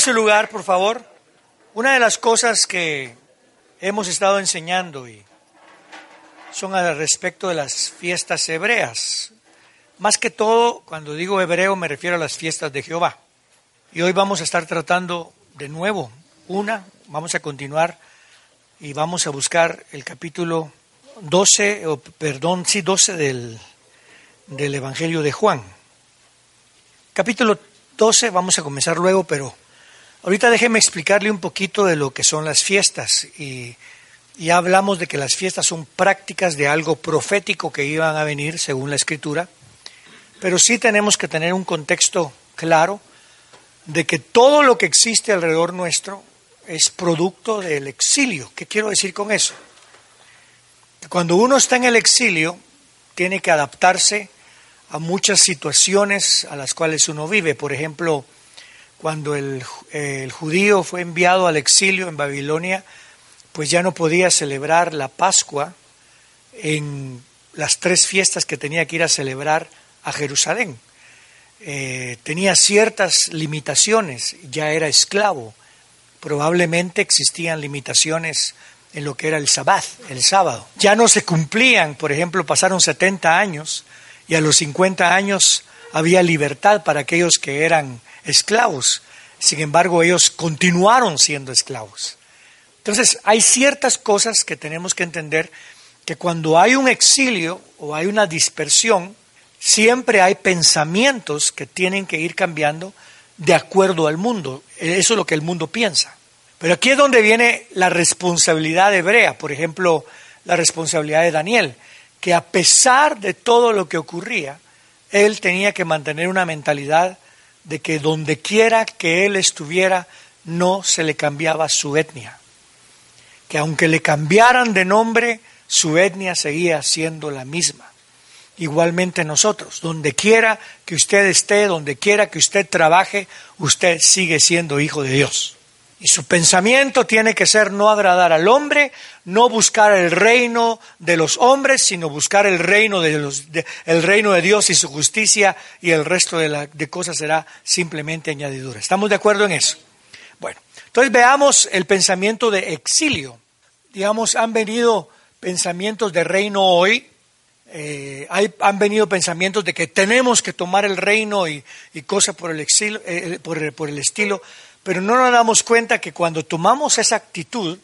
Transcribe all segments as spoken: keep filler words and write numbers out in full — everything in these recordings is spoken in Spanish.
su lugar, por favor. Una de las cosas que hemos estado enseñando y son al respecto de las fiestas hebreas. Más que todo, cuando digo hebreo me refiero a las fiestas de Jehová. Y hoy vamos a estar tratando de nuevo una, vamos a continuar y vamos a buscar el capítulo doce, o perdón, sí, doce del, del Evangelio de Juan. Capítulo doce, vamos a comenzar luego, pero ahorita déjeme explicarle un poquito de lo que son las fiestas. Y ya hablamos de que las fiestas son prácticas de algo profético que iban a venir según la Escritura, pero sí tenemos que tener un contexto claro de que todo lo que existe alrededor nuestro es producto del exilio. ¿Qué quiero decir con eso? Cuando uno está en el exilio, tiene que adaptarse a muchas situaciones a las cuales uno vive. Por ejemplo, cuando el, el judío fue enviado al exilio en Babilonia, pues ya no podía celebrar la Pascua en las tres fiestas que tenía que ir a celebrar a Jerusalén. Eh, tenía ciertas limitaciones, ya era esclavo. Probablemente existían limitaciones en lo que era el sabbat, el sábado. Ya no se cumplían, por ejemplo, pasaron setenta años y a los cincuenta años había libertad para aquellos que eran esclavos. Sin embargo, ellos continuaron siendo esclavos. Entonces, hay ciertas cosas que tenemos que entender, que cuando hay un exilio o hay una dispersión, siempre hay pensamientos que tienen que ir cambiando de acuerdo al mundo. Eso es lo que el mundo piensa. Pero aquí es donde viene la responsabilidad hebrea, por ejemplo, la responsabilidad de Daniel, que a pesar de todo lo que ocurría, él tenía que mantener una mentalidad de que donde quiera que él estuviera, no se le cambiaba su etnia. Que aunque le cambiaran de nombre, su etnia seguía siendo la misma. Igualmente nosotros, donde quiera que usted esté, donde quiera que usted trabaje, usted sigue siendo hijo de Dios. Y su pensamiento tiene que ser no agradar al hombre, no buscar el reino de los hombres, sino buscar el reino de, los, de, el reino de Dios y su justicia, y el resto de, la, de cosas será simplemente añadidura. ¿Estamos de acuerdo en eso? Bueno, entonces veamos el pensamiento de exilio. Digamos, han venido pensamientos de reino hoy, eh, hay, han venido pensamientos de que tenemos que tomar el reino y, y cosas por el, exilio, eh, por, por el estilo, pero no nos damos cuenta que cuando tomamos esa actitud,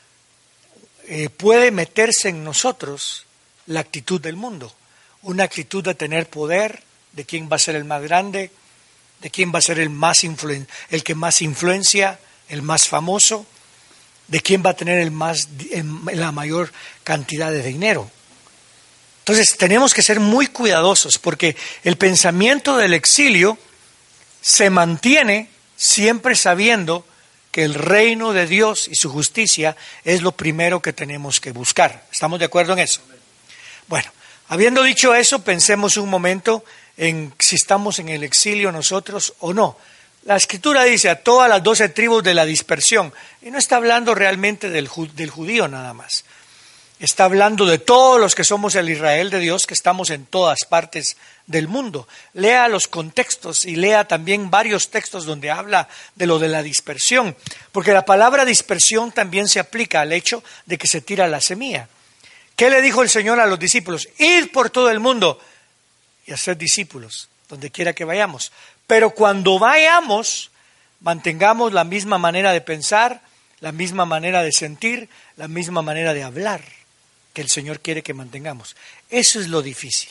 eh, puede meterse en nosotros la actitud del mundo, una actitud de tener poder, de quién va a ser el más grande, de quién va a ser el, más influen- el que más influencia, el más famoso, de quién va a tener el más, la mayor cantidad de dinero. Entonces tenemos que ser muy cuidadosos, porque el pensamiento del exilio se mantiene siempre sabiendo que el reino de Dios y su justicia es lo primero que tenemos que buscar. ¿Estamos de acuerdo en eso? Bueno, habiendo dicho eso, pensemos un momento en si estamos en el exilio nosotros o no. La Escritura dice a todas las doce tribus de la dispersión, y no está hablando realmente del, del judío nada más. Está hablando de todos los que somos el Israel de Dios, que estamos en todas partes del mundo. Lea los contextos y lea también varios textos donde habla de lo de la dispersión, porque la palabra dispersión también se aplica al hecho de que se tira la semilla. ¿Qué le dijo el Señor a los discípulos? Id por todo el mundo y hacer discípulos, donde quiera que vayamos. Pero cuando vayamos, mantengamos la misma manera de pensar, la misma manera de sentir, la misma manera de hablar que el Señor quiere que mantengamos. Eso es lo difícil.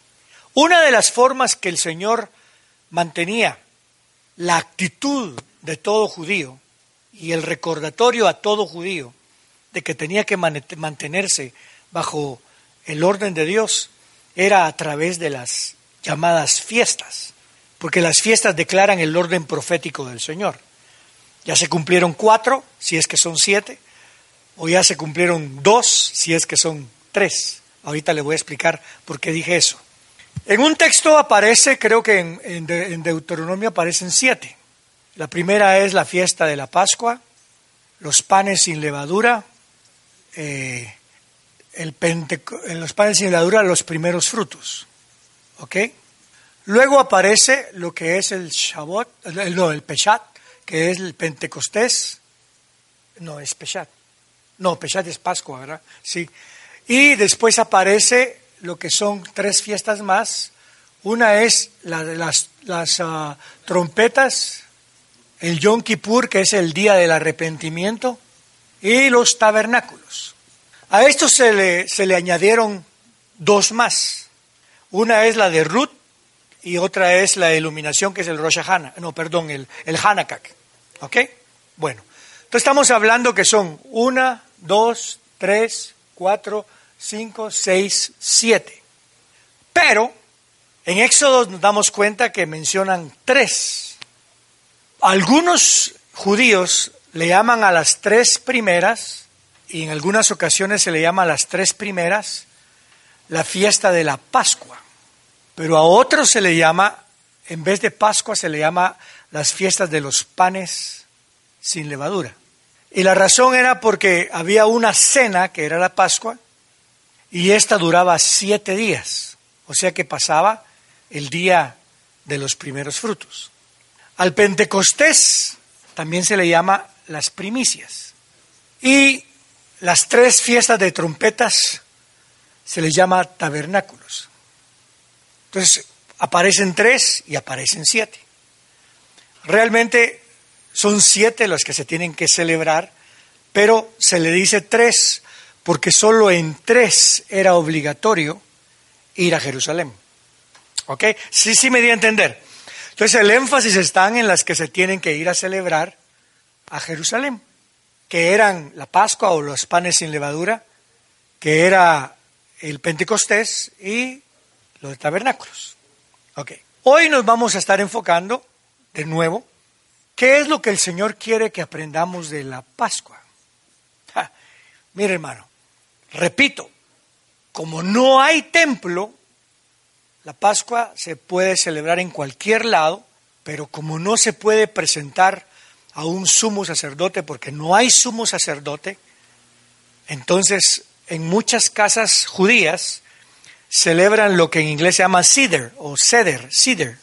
Una de las formas que el Señor mantenía la actitud de todo judío y el recordatorio a todo judío de que tenía que mantenerse bajo el orden de Dios era a través de las llamadas fiestas, porque las fiestas declaran el orden profético del Señor. Ya se cumplieron cuatro, si es que son siete, o ya se cumplieron dos, si es que son tres. Ahorita le voy a explicar por qué dije eso. En un texto aparece, creo que en, en, de, en Deuteronomio aparecen siete. La primera es la fiesta de la Pascua, los panes sin levadura, eh, el penteco- los panes sin levadura, los primeros frutos. ¿Ok? Luego aparece lo que es el Shavuot, el, no, el Peshat, que es el Pentecostés. No, es Peshat. No, Peshat es Pascua, ¿verdad? Sí. Y después aparece lo que son tres fiestas más. Una es la de las, las uh, trompetas, el Yom Kippur, que es el día del arrepentimiento, y los tabernáculos. A esto se le, se le añadieron dos más. Una es la de Ruth y otra es la iluminación, que es el Rosh Hashanah. No, perdón, el, el Hanukkah. ¿Ok? Bueno, entonces estamos hablando que son una, dos, tres, cuatro, cinco, seis, siete. Pero en Éxodo nos damos cuenta que mencionan tres. Algunos judíos le llaman a las tres primeras, y en algunas ocasiones se le llama a las tres primeras, la fiesta de la Pascua. Pero a otros se le llama, en vez de Pascua, se le llama las fiestas de los panes sin levadura. Y la razón era porque había una cena, que era la Pascua, y esta duraba siete días. O sea que pasaba el día de los primeros frutos. Al Pentecostés también se le llama las primicias. Y las tres fiestas de trompetas se les llama tabernáculos. Entonces, aparecen tres y aparecen siete. Realmente son siete las que se tienen que celebrar, pero se le dice tres porque solo en tres era obligatorio ir a Jerusalén. ¿Ok? Sí, sí me di a entender. Entonces el énfasis está en las que se tienen que ir a celebrar a Jerusalén, que eran la Pascua o los panes sin levadura, que era el Pentecostés y los tabernáculos. Ok. Hoy nos vamos a estar enfocando de nuevo qué es lo que el Señor quiere que aprendamos de la Pascua. Ja, mire, hermano, repito, como no hay templo, la Pascua se puede celebrar en cualquier lado, pero como no se puede presentar a un sumo sacerdote porque no hay sumo sacerdote, entonces en muchas casas judías celebran lo que en inglés se llama Seder o Seder, Seder,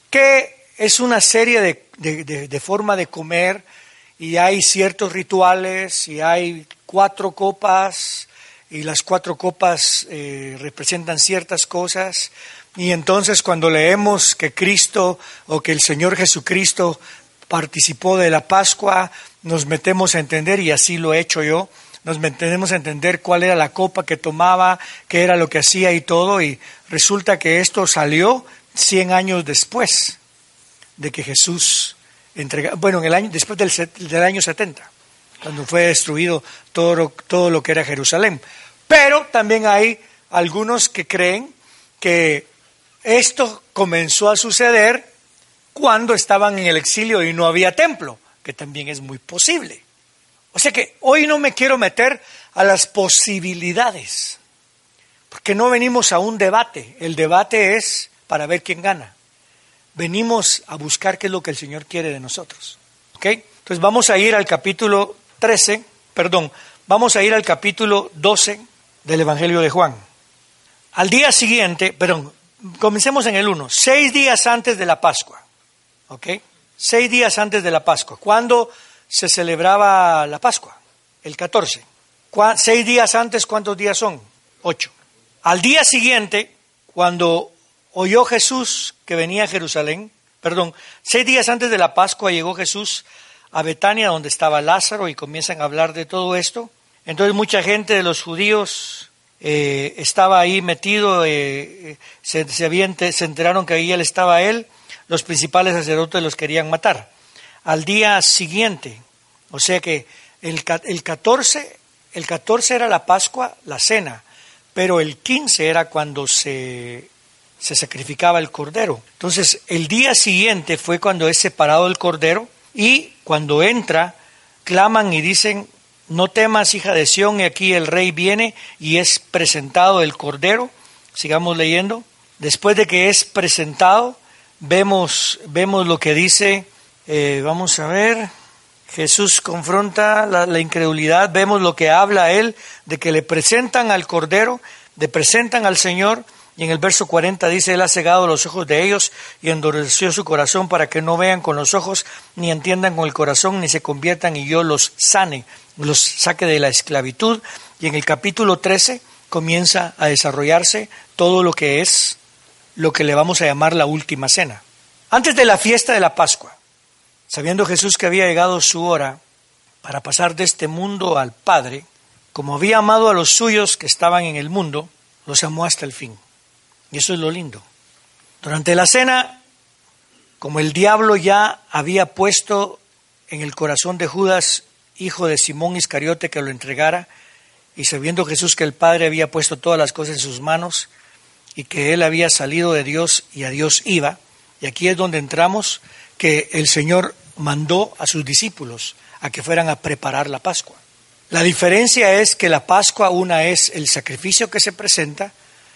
que es una serie de, de, de, de forma de comer, y hay ciertos rituales, y hay cuatro copas, y las cuatro copas eh, representan ciertas cosas. Y entonces cuando leemos que Cristo o que el Señor Jesucristo participó de la Pascua, nos metemos a entender, y así lo he hecho yo, nos metemos a entender cuál era la copa que tomaba, qué era lo que hacía y todo, y resulta que esto salió cien años después de que Jesús entregó, bueno, en el año, después del, del año setenta, cuando fue destruido todo, todo lo que era Jerusalén. Pero también hay algunos que creen que esto comenzó a suceder cuando estaban en el exilio y no había templo, que también es muy posible. O sea que hoy no me quiero meter a las posibilidades, porque no venimos a un debate. El debate es para ver quién gana. Venimos a buscar qué es lo que el Señor quiere de nosotros. ¿Ok? Entonces vamos a ir al capítulo trece, perdón, vamos a ir al capítulo doce del Evangelio de Juan. Al día siguiente, perdón, comencemos en el uno, seis días antes de la Pascua. ¿Ok? Seis días antes de la Pascua. ¿Cuándo se celebraba la Pascua? El catorce. Seis días antes, ¿cuántos días son? Ocho. Al día siguiente, cuando oyó Jesús que venía a Jerusalén, perdón, seis días antes de la Pascua llegó Jesús a Betania, donde estaba Lázaro, y comienzan a hablar de todo esto. Entonces mucha gente de los judíos eh, estaba ahí metido, eh, se, se, habían, se enteraron que ahí él estaba él, los principales sacerdotes los querían matar. Al día siguiente, o sea que el, el catorce, el catorce era la Pascua, la cena, pero el quince era cuando se, se sacrificaba el cordero. Entonces el día siguiente fue cuando es separado el cordero, y cuando entra, claman y dicen: no temas, hija de Sión, y aquí el rey viene, y es presentado el cordero. Sigamos leyendo. Después de que es presentado, vemos, vemos lo que dice, eh, vamos a ver, Jesús confronta la, la incredulidad, vemos lo que habla él, de que le presentan al cordero, le presentan al Señor, Y en el verso cuarenta dice, Él ha cegado los ojos de ellos y endureció su corazón para que no vean con los ojos, ni entiendan con el corazón, ni se conviertan y yo los sane, los saque de la esclavitud. Y en el capítulo trece comienza a desarrollarse todo lo que es lo que le vamos a llamar la última cena. Antes de la fiesta de la Pascua, sabiendo Jesús que había llegado su hora para pasar de este mundo al Padre, como había amado a los suyos que estaban en el mundo, los amó hasta el fin. Y eso es lo lindo. Durante la cena, como el diablo ya había puesto en el corazón de Judas, hijo de Simón Iscariote, que lo entregara, y sabiendo Jesús que el Padre había puesto todas las cosas en sus manos y que Él había salido de Dios y a Dios iba, y aquí es donde entramos, que el Señor mandó a sus discípulos a que fueran a preparar la Pascua. La diferencia es que la Pascua, una es el sacrificio que se presenta,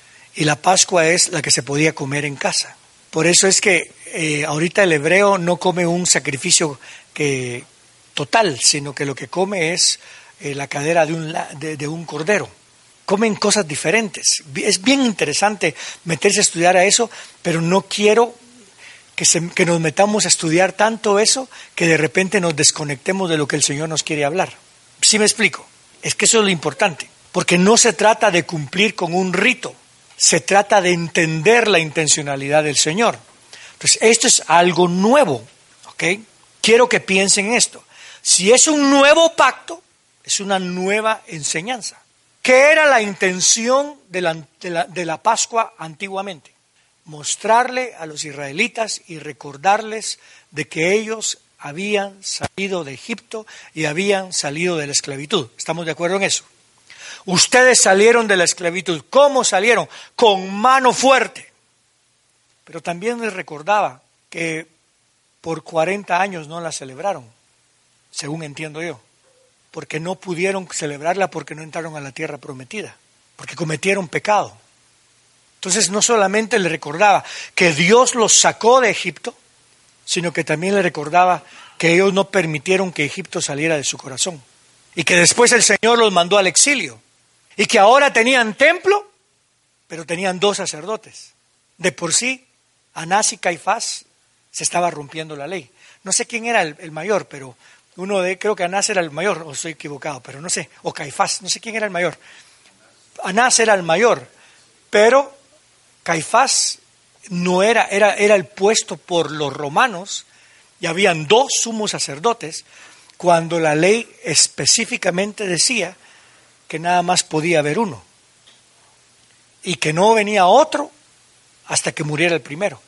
y la Pascua es la que se podía comer en casa. Por eso es que eh, ahorita el hebreo no come un sacrificio que, total, sino que lo que come es eh, la cadera de un, de, de un cordero. Comen cosas diferentes. Es bien interesante meterse a estudiar a eso, pero no quiero que, se, que nos metamos a estudiar tanto eso que de repente nos desconectemos de lo que el Señor nos quiere hablar. ¿Sí me explico? Es que eso es lo importante, porque no se trata de cumplir con un rito. Se trata de entender la intencionalidad del Señor. Entonces, esto es algo nuevo, ¿ok? Quiero que piensen en esto. Si es un nuevo pacto, es una nueva enseñanza. ¿Qué era la intención de la, de la, de la Pascua antiguamente? Mostrarle a los israelitas y recordarles de que ellos habían salido de Egipto y habían salido de la esclavitud. ¿Estamos de acuerdo en eso? Ustedes salieron de la esclavitud. ¿Cómo salieron? Con mano fuerte. Pero también les recordaba que por cuarenta años no la celebraron, según entiendo yo, porque no pudieron celebrarla porque no entraron a la tierra prometida, porque cometieron pecado. Entonces no solamente les recordaba que Dios los sacó de Egipto, sino que también les recordaba que ellos no permitieron que Egipto saliera de su corazón, y que después el Señor los mandó al exilio, y que ahora tenían templo, pero tenían dos sacerdotes. De por sí, Anás y Caifás se estaba rompiendo la ley. No sé quién era el, el mayor, pero uno de, creo que Anás era el mayor, o estoy equivocado, pero no sé, o Caifás, no sé quién era el mayor. Anás era el mayor, pero Caifás no era, era, era el puesto por los romanos, y habían dos sumos sacerdotes, cuando la ley específicamente decía que nada más podía haber uno, y que no venía otro hasta que muriera el primero.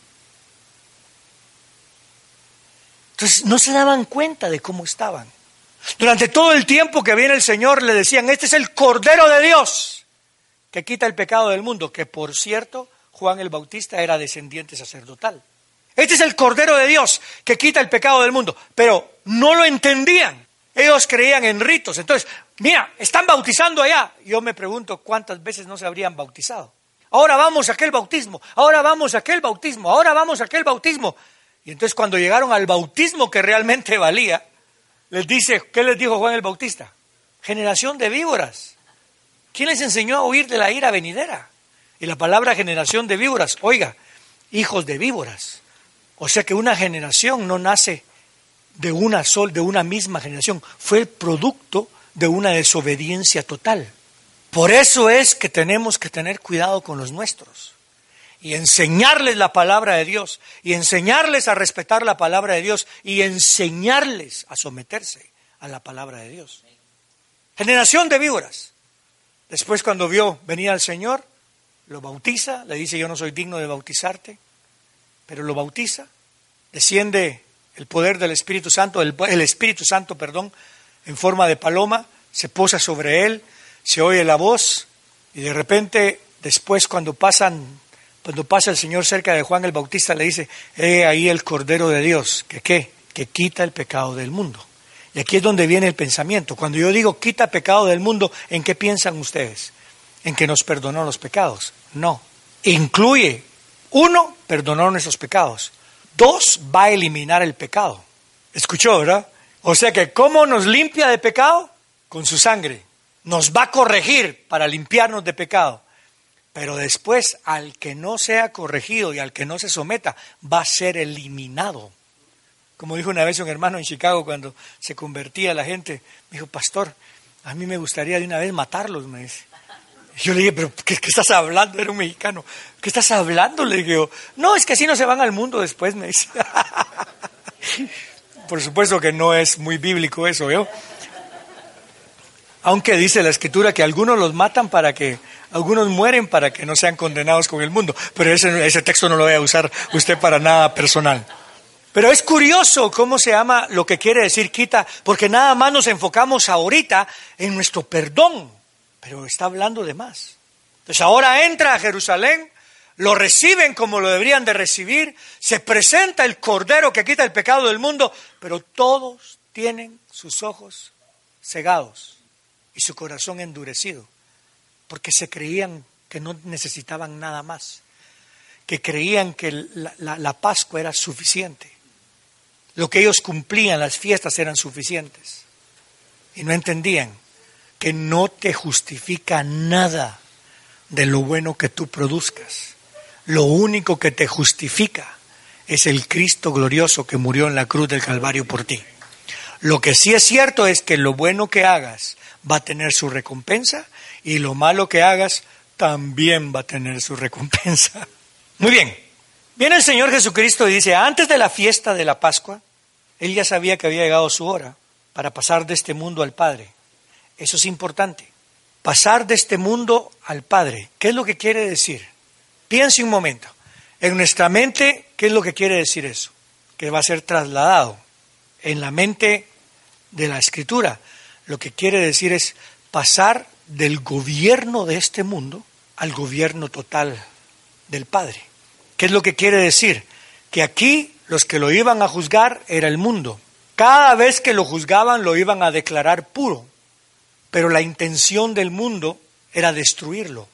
Entonces no se daban cuenta de cómo estaban. Durante todo el tiempo que viene el Señor le decían, este es el Cordero de Dios que quita el pecado del mundo, que por cierto Juan el Bautista era descendiente sacerdotal. Este es el Cordero de Dios que quita el pecado del mundo, pero no lo entendían. Ellos creían en ritos. Entonces, mira, están bautizando allá. Yo me pregunto cuántas veces no se habrían bautizado. Ahora vamos a aquel bautismo, ahora vamos a aquel bautismo, ahora vamos a aquel bautismo. Y entonces cuando llegaron al bautismo que realmente valía, les dice, ¿qué les dijo Juan el Bautista? Generación de víboras. ¿Quién les enseñó a huir de la ira venidera? Y la palabra generación de víboras, oiga, hijos de víboras. O sea que una generación no nace de una sol, de una misma generación, fue el producto de una desobediencia total. Por eso es que tenemos que tener cuidado con los nuestros y enseñarles la palabra de Dios, y enseñarles a respetar la palabra de Dios, y enseñarles a someterse a la palabra de Dios. Generación de víboras. Después, cuando vio venir al Señor, lo bautiza, le dice, yo no soy digno de bautizarte, pero lo bautiza, desciende el poder del Espíritu Santo, el, el Espíritu Santo, perdón, en forma de paloma, se posa sobre él, se oye la voz, y de repente, después cuando pasan, cuando pasa el Señor cerca de Juan el Bautista, le dice, he ahí el Cordero de Dios, que qué, que quita el pecado del mundo. Y aquí es donde viene el pensamiento. Cuando yo digo quita pecado del mundo, ¿en qué piensan ustedes? ¿En que nos perdonó los pecados? No. Incluye, uno, perdonó nuestros pecados. Dos, va a eliminar el pecado. ¿Escuchó, verdad? O sea que, ¿cómo nos limpia de pecado? Con su sangre. Nos va a corregir para limpiarnos de pecado. Pero después, al que no sea corregido y al que no se someta, va a ser eliminado. Como dijo una vez un hermano en Chicago cuando se convertía la gente, me dijo, pastor, a mí me gustaría de una vez matarlos, me dice. Y yo le dije, pero ¿qué, qué estás hablando? Era un mexicano. ¿Qué estás hablando? Le dije, no, es que así no se van al mundo después, me dice. Por supuesto que no es muy bíblico eso, ¿veo? Aunque dice la Escritura que algunos los matan para que, algunos mueren para que no sean condenados con el mundo. Pero ese, ese texto no lo voy a usar usted para nada personal. Pero es curioso cómo se llama lo que quiere decir quita, porque nada más nos enfocamos ahorita en nuestro perdón, pero está hablando de más. Entonces ahora entra a Jerusalén, lo reciben como lo deberían de recibir, se presenta el Cordero que quita el pecado del mundo, pero todos tienen sus ojos cegados y su corazón endurecido, porque se creían que no necesitaban nada más, que creían que la, la, la Pascua era suficiente. Lo que ellos cumplían, las fiestas eran suficientes. Y no entendían que no te justifica nada de lo bueno que tú produzcas. Lo único que te justifica es el Cristo glorioso que murió en la cruz del Calvario por ti. Lo que sí es cierto es que lo bueno que hagas va a tener su recompensa y lo malo que hagas también va a tener su recompensa. Muy bien. Viene el Señor Jesucristo y dice, antes de la fiesta de la Pascua, Él ya sabía que había llegado su hora para pasar de este mundo al Padre. Eso es importante. Pasar de este mundo al Padre. ¿Qué es lo que quiere decir? Piense un momento. En nuestra mente, ¿qué es lo que quiere decir eso? Que va a ser trasladado. En la mente de la Escritura, lo que quiere decir es pasar del gobierno de este mundo al gobierno total del Padre. ¿Qué es lo que quiere decir? Que aquí los que lo iban a juzgar era el mundo. Cada vez que lo juzgaban lo iban a declarar puro, pero la intención del mundo era destruirlo.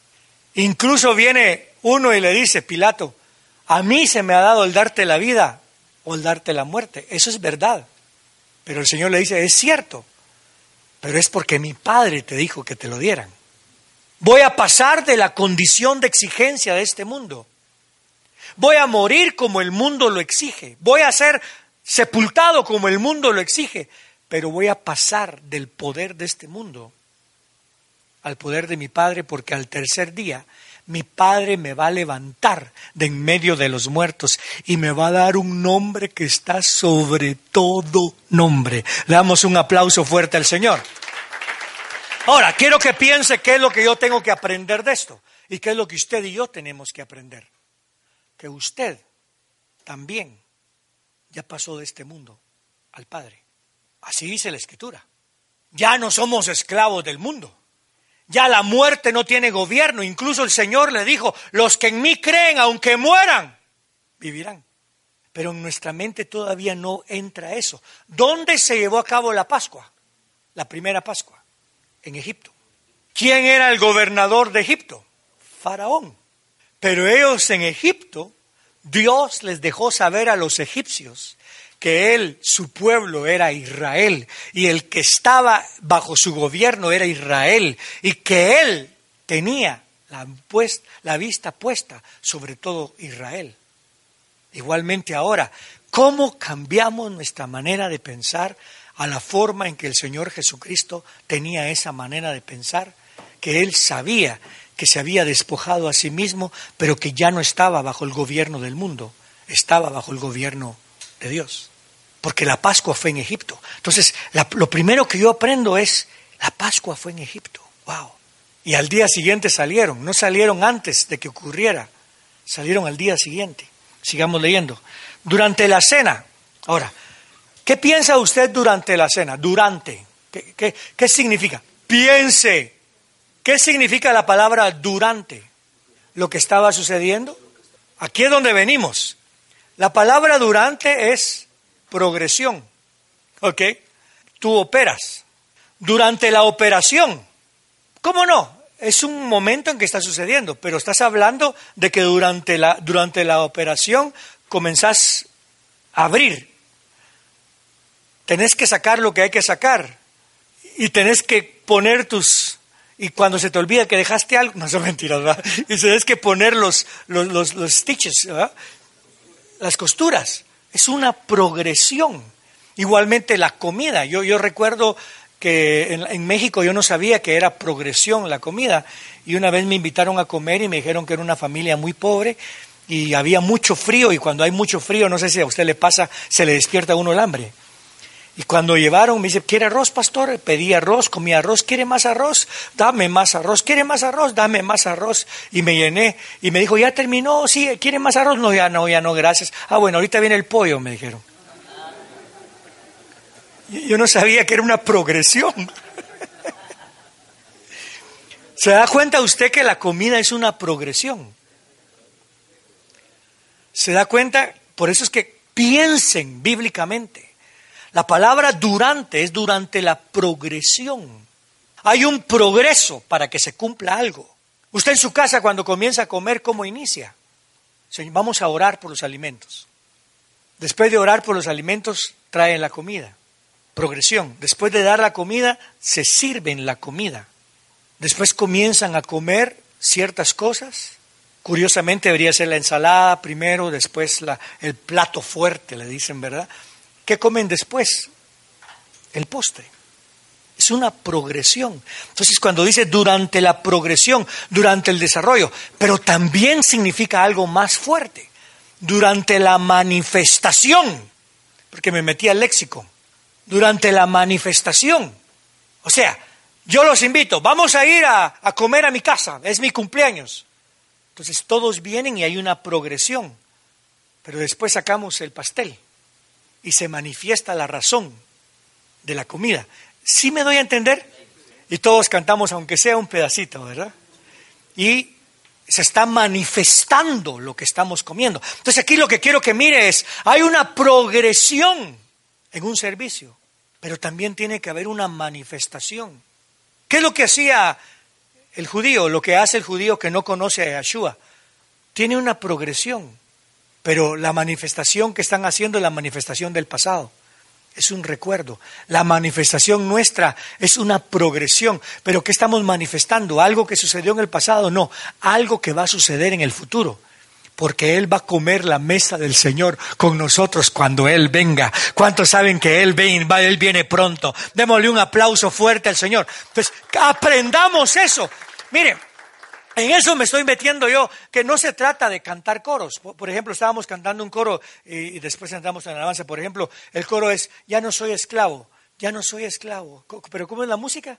Incluso viene uno y le dice, Pilato, a mí se me ha dado el darte la vida o el darte la muerte. Eso es verdad. Pero el Señor le dice, es cierto, pero es porque mi Padre te dijo que te lo dieran. Voy a pasar de la condición de exigencia de este mundo. Voy a morir como el mundo lo exige. Voy a ser sepultado como el mundo lo exige. Pero voy a pasar del poder de este mundo al poder de mi Padre, porque al tercer día mi Padre me va a levantar de en medio de los muertos y me va a dar un nombre que está sobre todo nombre. Le damos un aplauso fuerte al Señor. Ahora, quiero que piense qué es lo que yo tengo que aprender de esto y qué es lo que usted y yo tenemos que aprender. Que usted también ya pasó de este mundo al Padre. Así dice la Escritura. Ya no somos esclavos del mundo. Ya la muerte no tiene gobierno. Incluso el Señor le dijo, los que en mí creen, aunque mueran, vivirán. Pero en nuestra mente todavía no entra eso. ¿Dónde se llevó a cabo la Pascua? La primera Pascua. En Egipto. ¿Quién era el gobernador de Egipto? Faraón. Pero ellos en Egipto, Dios les dejó saber a los egipcios que él, su pueblo, era Israel, y el que estaba bajo su gobierno era Israel, y que él tenía la, pues, la vista puesta sobre todo Israel. Igualmente ahora, ¿cómo cambiamos nuestra manera de pensar a la forma en que el Señor Jesucristo tenía esa manera de pensar? Que él sabía que se había despojado a sí mismo, pero que ya no estaba bajo el gobierno del mundo, estaba bajo el gobierno de Dios. Porque la Pascua fue en Egipto. Entonces, la, lo primero que yo aprendo es, la Pascua fue en Egipto. ¡Wow! Y al día siguiente salieron, no salieron antes de que ocurriera, salieron al día siguiente. Sigamos leyendo. Durante la cena. Ahora, ¿qué piensa usted durante la cena? Durante. ¿Qué, qué, qué significa? Piense. ¿Qué significa la palabra durante? ¿Lo que estaba sucediendo? Aquí es donde venimos. La palabra durante es progresión. ¿Ok? Tú operas. Durante la operación. ¿Cómo no? Es un momento en que está sucediendo, pero estás hablando de que durante la, durante la operación comenzás a abrir. Tenés que sacar lo que hay que sacar y tenés que poner tus Y cuando se te olvida que dejaste algo, no son mentiras, ¿verdad? Y tienes que poner los, los, los, los stitches, ¿verdad? Las costuras. Es una progresión. Igualmente la comida. Yo, yo recuerdo que en, en México yo no sabía que era progresión la comida. Y una vez me invitaron a comer y me dijeron que era una familia muy pobre y había mucho frío. Y cuando hay mucho frío, no sé si a usted le pasa, se le despierta a uno el hambre. Y cuando llevaron, me dice, ¿quiere arroz, pastor? Pedí arroz, comí arroz, ¿quiere más arroz? Dame más arroz, ¿quiere más arroz? Dame más arroz. Y me llené, y me dijo, ¿ya terminó? Sí, ¿quiere más arroz? No, ya no, ya no, gracias. Ah, bueno, ahorita viene el pollo, me dijeron. Yo no sabía que era una progresión. ¿Se da cuenta usted que la comida es una progresión? ¿Se da cuenta? Por eso es que piensen bíblicamente. La palabra durante es durante la progresión. Hay un progreso para que se cumpla algo. Usted en su casa cuando comienza a comer, ¿cómo inicia? Señor, vamos a orar por los alimentos. Después de orar por los alimentos, traen la comida. Progresión. Después de dar la comida, se sirven la comida. Después comienzan a comer ciertas cosas. Curiosamente debería ser la ensalada primero, después la, el plato fuerte, le dicen, ¿verdad? ¿Qué comen después? El postre. Es una progresión. Entonces, cuando dice durante la progresión, durante el desarrollo, pero también significa algo más fuerte. Durante la manifestación, porque me metí al léxico. Durante la manifestación. O sea, yo los invito, vamos a ir a, a comer a mi casa, es mi cumpleaños. Entonces, todos vienen y hay una progresión. Pero después sacamos el pastel. Y se manifiesta la razón de la comida. ¿Sí me doy a entender? Y todos cantamos, aunque sea un pedacito, ¿verdad? Y se está manifestando lo que estamos comiendo. Entonces aquí lo que quiero que mire es, hay una progresión en un servicio, pero también tiene que haber una manifestación. ¿Qué es lo que hacía el judío? Lo que hace el judío que no conoce a Yeshua. Tiene una progresión. Pero la manifestación que están haciendo es la manifestación del pasado. Es un recuerdo. La manifestación nuestra es una progresión. ¿Pero qué estamos manifestando? ¿Algo que sucedió en el pasado? No, algo que va a suceder en el futuro. Porque Él va a comer la mesa del Señor con nosotros cuando Él venga. ¿Cuántos saben que Él viene, Él viene pronto? Démosle un aplauso fuerte al Señor. Entonces, aprendamos eso. Miren. En eso me estoy metiendo yo, que no se trata de cantar coros. Por ejemplo, estábamos cantando un coro y después entramos en alabanza. Por ejemplo, el coro es, ya no soy esclavo, ya no soy esclavo. ¿Pero cómo es la música?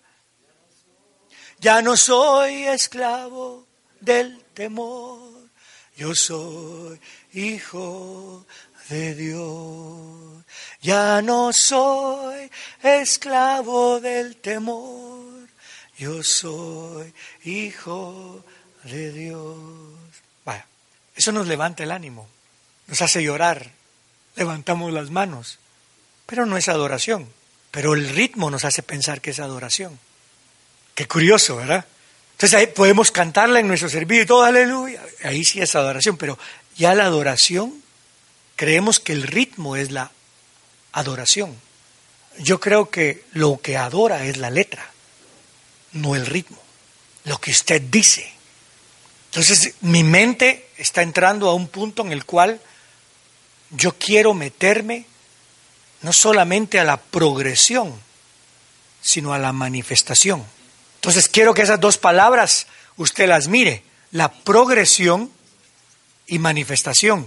Ya no soy esclavo del temor, yo soy hijo de Dios. Ya no soy esclavo del temor. Yo soy hijo de Dios. Vaya, eso nos levanta el ánimo, nos hace llorar, levantamos las manos, pero no es adoración. Pero el ritmo nos hace pensar que es adoración. Qué curioso, ¿verdad? Entonces ahí podemos cantarla en nuestro servicio y todo, aleluya. Ahí sí es adoración, pero ya la adoración, creemos que el ritmo es la adoración. Yo creo que lo que adora es la letra, no el ritmo, lo que usted dice. Entonces mi mente está entrando a un punto en el cual yo quiero meterme no solamente a la progresión, sino a la manifestación. Entonces quiero que esas dos palabras usted las mire, la progresión y manifestación.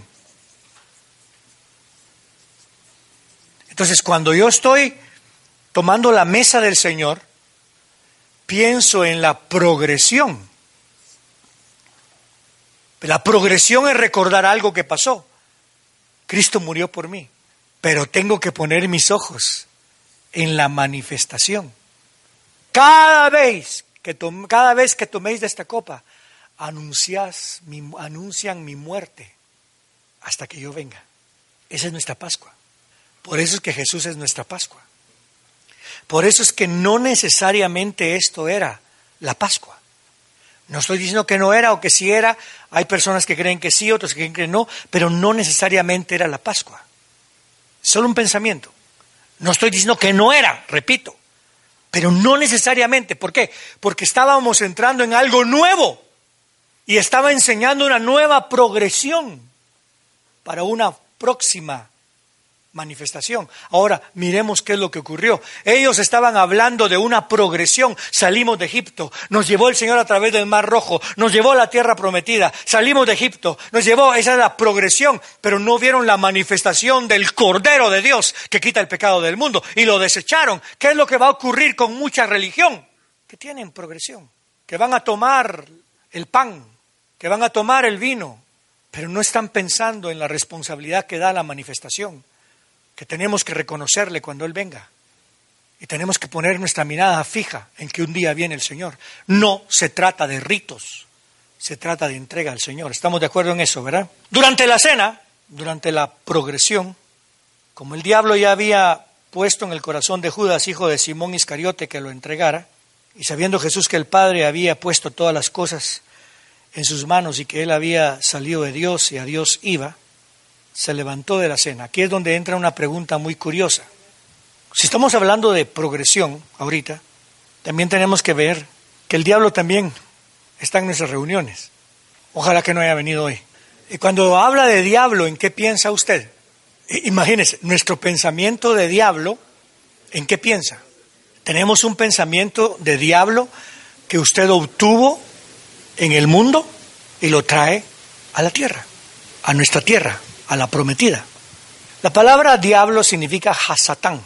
Entonces cuando yo estoy tomando la mesa del Señor, pienso en la progresión. La progresión es recordar algo que pasó. Cristo murió por mí, pero tengo que poner mis ojos en la manifestación. Cada vez que, tom- cada vez que toméis de esta copa, anuncias mi, anuncian mi muerte hasta que yo venga. Esa es nuestra Pascua. Por eso es que Jesús es nuestra Pascua. Por eso es que no necesariamente esto era la Pascua. No estoy diciendo que no era o que sí era. Hay personas que creen que sí, otros que creen que no, pero no necesariamente era la Pascua. Solo un pensamiento. No estoy diciendo que no era, repito, Pero no necesariamente. ¿Por qué? Porque estábamos entrando en algo nuevo y estaba enseñando una nueva progresión para una próxima manifestación. Ahora, miremos qué es lo que ocurrió. Ellos estaban hablando de una progresión. Salimos de Egipto, nos llevó el Señor a través del Mar Rojo, nos llevó a la tierra prometida, salimos de Egipto, nos llevó, esa es la progresión, pero no vieron la manifestación del Cordero de Dios que quita el pecado del mundo y lo desecharon. ¿Qué es lo que va a ocurrir con mucha religión? Que tienen progresión, que van a tomar el pan, que van a tomar el vino, pero no están pensando en la responsabilidad que da la manifestación, que tenemos que reconocerle cuando Él venga. Y tenemos que poner nuestra mirada fija en que un día viene el Señor. No se trata de ritos, se trata de entrega al Señor. ¿Estamos de acuerdo en eso, verdad? Durante la cena, durante la progresión, como el diablo ya había puesto en el corazón de Judas, hijo de Simón Iscariote, que lo entregara, y sabiendo Jesús que el Padre había puesto todas las cosas en sus manos y que Él había salido de Dios y a Dios iba, se levantó de la cena. Aquí es donde entra una pregunta muy curiosa. Si estamos hablando de progresión ahorita, también tenemos que ver que el diablo también está en nuestras reuniones. Ojalá que no haya venido hoy. Y cuando habla de diablo, ¿en qué piensa usted? Imagínese, nuestro pensamiento de diablo, ¿en qué piensa? Tenemos un pensamiento de diablo que usted obtuvo en el mundo y lo trae a la tierra, a nuestra tierra, a la prometida. La palabra diablo significa hasatán.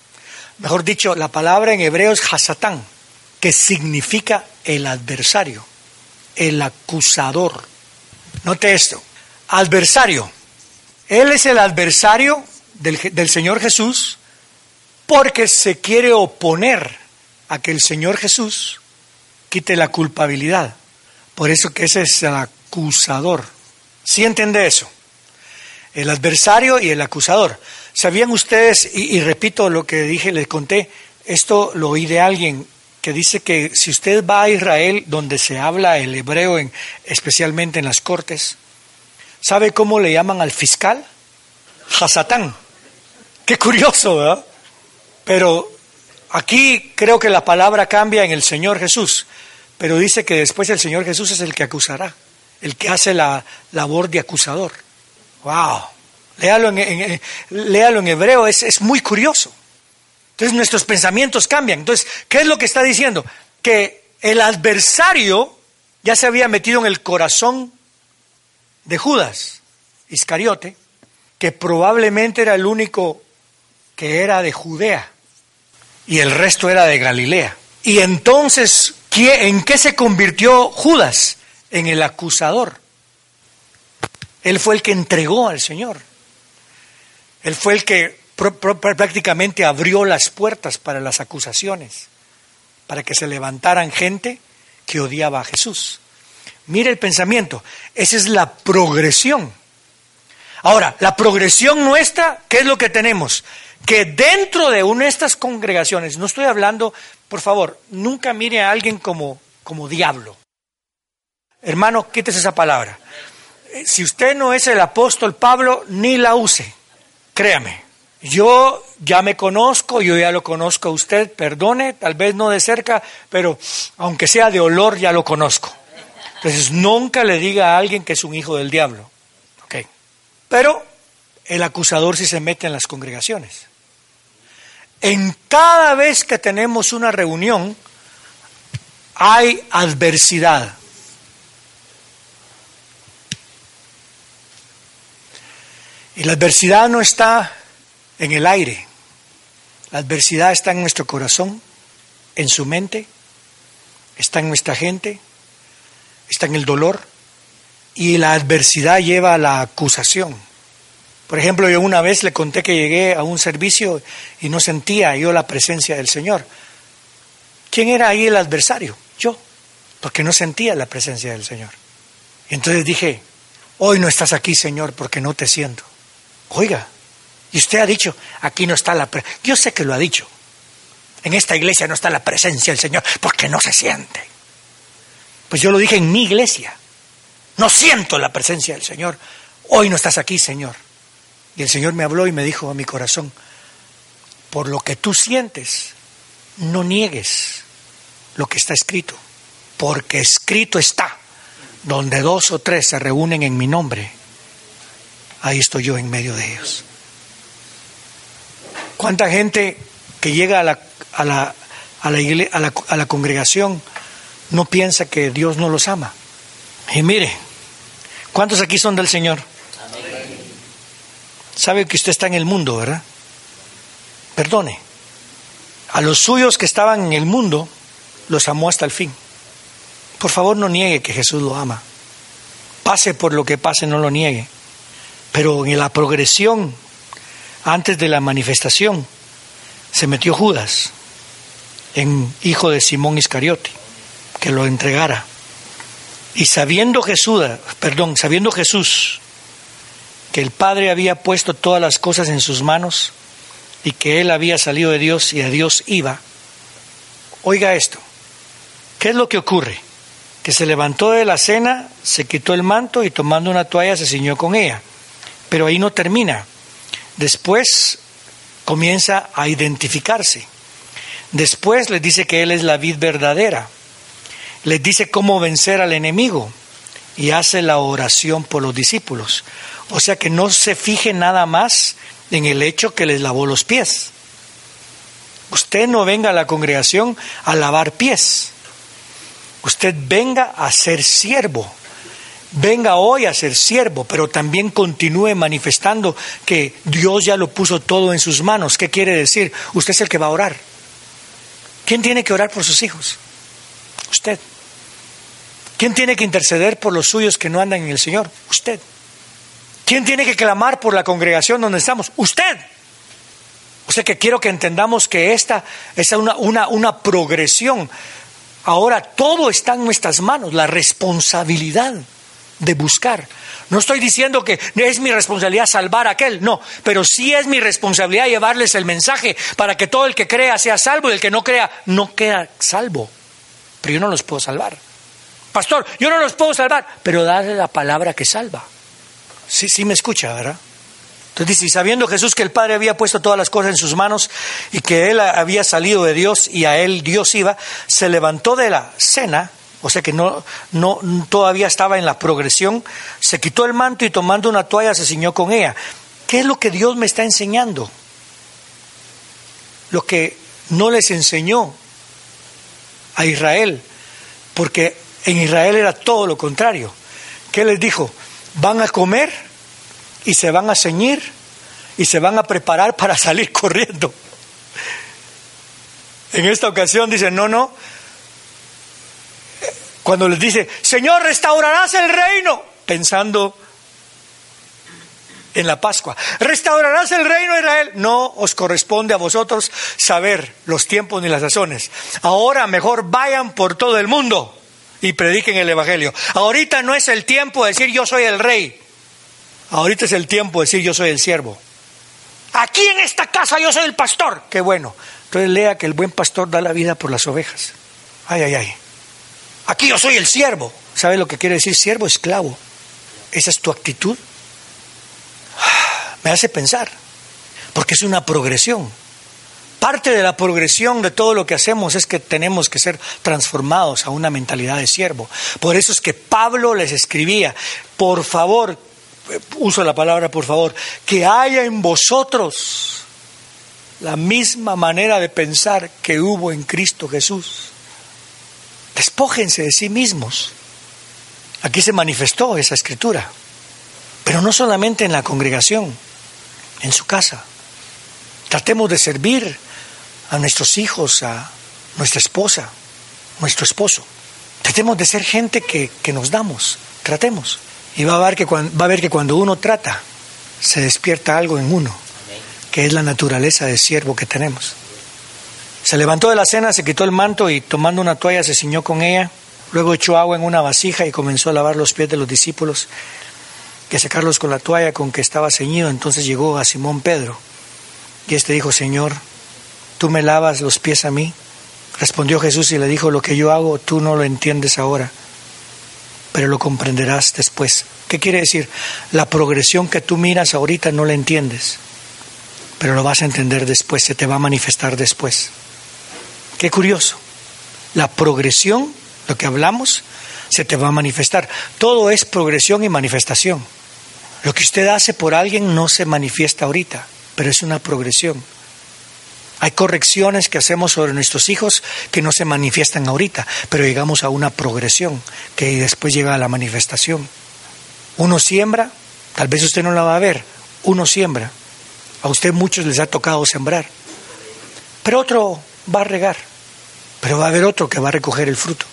Mejor dicho, la palabra en hebreo es hasatán, que significa el adversario, el acusador. Note esto, adversario. Él es el adversario del, del Señor Jesús porque se quiere oponer a que el Señor Jesús quite la culpabilidad. Por eso que ese es el acusador. ¿Sí entiende eso? El adversario y el acusador. ¿Sabían ustedes, y, y repito lo que dije, les conté, esto lo oí de alguien que dice que si usted va a Israel, donde se habla el hebreo, en, especialmente en las cortes, ¿sabe cómo le llaman al fiscal? Hasatán. Qué curioso, ¿verdad? Pero aquí creo que la palabra cambia en el Señor Jesús, pero dice que después el Señor Jesús es el que acusará, el que hace la labor de acusador. ¡Wow! Léalo en, en, en, léalo en hebreo, es, es muy curioso. Entonces nuestros pensamientos cambian. Entonces, ¿qué es lo que está diciendo? Que el adversario ya se había metido en el corazón de Judas Iscariote, que probablemente era el único que era de Judea y el resto era de Galilea. Y entonces, ¿en qué se convirtió Judas? En el acusador. Él fue el que entregó al Señor. Él fue el que pr- pr- prácticamente abrió las puertas para las acusaciones, para que se levantaran gente que odiaba a Jesús. Mire el pensamiento, esa es la progresión. Ahora, la progresión nuestra, ¿qué es lo que tenemos? Que dentro de una de estas congregaciones, no estoy hablando, por favor, nunca mire a alguien como, como diablo. Hermano, quítese esa palabra. Si usted no es el apóstol Pablo, ni la use, créame. Yo ya me conozco, yo ya lo conozco a usted, perdone, tal vez no de cerca, pero aunque sea de olor ya lo conozco. Entonces nunca le diga a alguien que es un hijo del diablo. Okay. Pero el acusador sí se mete en las congregaciones. En cada vez que tenemos una reunión, hay adversidad. Y la adversidad no está en el aire. La adversidad está en nuestro corazón, en su mente, está en nuestra gente, está en el dolor. Y la adversidad lleva a la acusación. Por ejemplo, yo una vez le conté que llegué a un servicio y no sentía yo la presencia del Señor. ¿Quién era ahí el adversario? Yo, porque no sentía la presencia del Señor. Y entonces dije, hoy no estás aquí, Señor, porque no te siento. Oiga, y usted ha dicho, aquí no está la presencia. Yo sé que lo ha dicho. En esta iglesia no está la presencia del Señor, porque no se siente. Pues yo lo dije en mi iglesia. No siento la presencia del Señor. Hoy no estás aquí, Señor. Y el Señor me habló y me dijo a mi corazón, por lo que tú sientes, no niegues lo que está escrito, porque escrito está, donde dos o tres se reúnen en mi nombre, ahí estoy yo en medio de ellos. ¿Cuánta gente que llega a la, a la, a la, igle, a la, a la congregación no piensa que Dios no los ama? Y mire, ¿cuántos aquí son del Señor? Amén. Sabe que usted está en el mundo, ¿verdad? Perdone. A los suyos que estaban en el mundo, los amó hasta el fin. Por favor, no niegue que Jesús lo ama. Pase por lo que pase, no lo niegue. Pero en la progresión, antes de la manifestación, se metió Judas, en hijo de Simón Iscariote, que lo entregara. Y sabiendo Jesús, perdón, sabiendo Jesús que el Padre había puesto todas las cosas en sus manos y que Él había salido de Dios y a Dios iba, oiga esto, ¿qué es lo que ocurre? Que se levantó de la cena, se quitó el manto y tomando una toalla se ciñó con ella. Pero ahí no termina. Después comienza a identificarse. Después les dice que Él es la vid verdadera. Les dice cómo vencer al enemigo y hace la oración por los discípulos. O sea que no se fije nada más en el hecho que les lavó los pies. Usted no venga a la congregación a lavar pies. Usted venga a ser siervo. Venga hoy a ser siervo, pero también continúe manifestando que Dios ya lo puso todo en sus manos. ¿Qué quiere decir? Usted es el que va a orar. ¿Quién tiene que orar por sus hijos? Usted. ¿Quién tiene que interceder por los suyos que no andan en el Señor? Usted. ¿Quién tiene que clamar por la congregación donde estamos? Usted. O sea que quiero que entendamos que esta es una, una, una progresión. Ahora todo está en nuestras manos, la responsabilidad de buscar. No estoy diciendo que es mi responsabilidad salvar a aquel, no, pero sí es mi responsabilidad llevarles el mensaje para que todo el que crea sea salvo y el que no crea no queda salvo. Pero yo no los puedo salvar. Pastor, yo no los puedo salvar, pero darle la palabra que salva. Sí, sí me escucha, ¿verdad? Entonces dice, sabiendo Jesús que el Padre había puesto todas las cosas en sus manos y que Él había salido de Dios y a Él Dios iba, se levantó de la cena, o sea que no, no todavía estaba en la progresión, se quitó el manto y tomando una toalla se ciñó con ella. ¿Qué es lo que Dios me está enseñando? Lo que no les enseñó a Israel, porque en Israel era todo lo contrario. ¿Qué les dijo? Van a comer y se van a ceñir y se van a preparar para salir corriendo. En esta ocasión dice, no, no. Cuando les dice, Señor, restaurarás el reino, pensando en la Pascua. Restaurarás el reino de Israel. No os corresponde a vosotros saber los tiempos ni las sazones. Ahora mejor vayan por todo el mundo y prediquen el evangelio. Ahorita no es el tiempo de decir yo soy el rey. Ahorita es el tiempo de decir yo soy el siervo. Aquí en esta casa yo soy el pastor. Qué bueno. Entonces lea que el buen pastor da la vida por las ovejas. Ay, ay, ay. Aquí yo soy el siervo. ¿Sabe lo que quiere decir siervo? Esclavo. ¿Esa es tu actitud? Me hace pensar. Porque es una progresión. Parte de la progresión de todo lo que hacemos es que tenemos que ser transformados a una mentalidad de siervo. Por eso es que Pablo les escribía, por favor, uso la palabra por favor, que haya en vosotros la misma manera de pensar que hubo en Cristo Jesús. Despójense de sí mismos. Aquí se manifestó esa escritura, pero no solamente en la congregación, en su casa. Tratemos de servir a nuestros hijos, a nuestra esposa, nuestro esposo. Tratemos de ser gente que, que nos damos, tratemos. Y va a ver que cuando, va a ver que cuando uno trata, se despierta algo en uno, que es la naturaleza de siervo que tenemos. Se levantó de la cena, se quitó el manto y tomando una toalla se ciñó con ella. Luego echó agua en una vasija y comenzó a lavar los pies de los discípulos, y a secarlos con la toalla con que estaba ceñido. Entonces llegó a Simón Pedro y este dijo, Señor, ¿tú me lavas los pies a mí? Respondió Jesús y le dijo, lo que yo hago tú no lo entiendes ahora, pero lo comprenderás después. ¿Qué quiere decir? La progresión que tú miras ahorita no la entiendes, pero lo vas a entender después, se te va a manifestar después. Qué curioso. La progresión, lo que hablamos, se te va a manifestar. Todo es progresión y manifestación. Lo que usted hace por alguien no se manifiesta ahorita, pero es una progresión. Hay correcciones que hacemos sobre nuestros hijos que no se manifiestan ahorita, pero llegamos a una progresión que después llega a la manifestación. Uno siembra, tal vez usted no la va a ver, uno siembra. A usted muchos les ha tocado sembrar, pero otro va a regar, pero va a haber otro que va a recoger el fruto.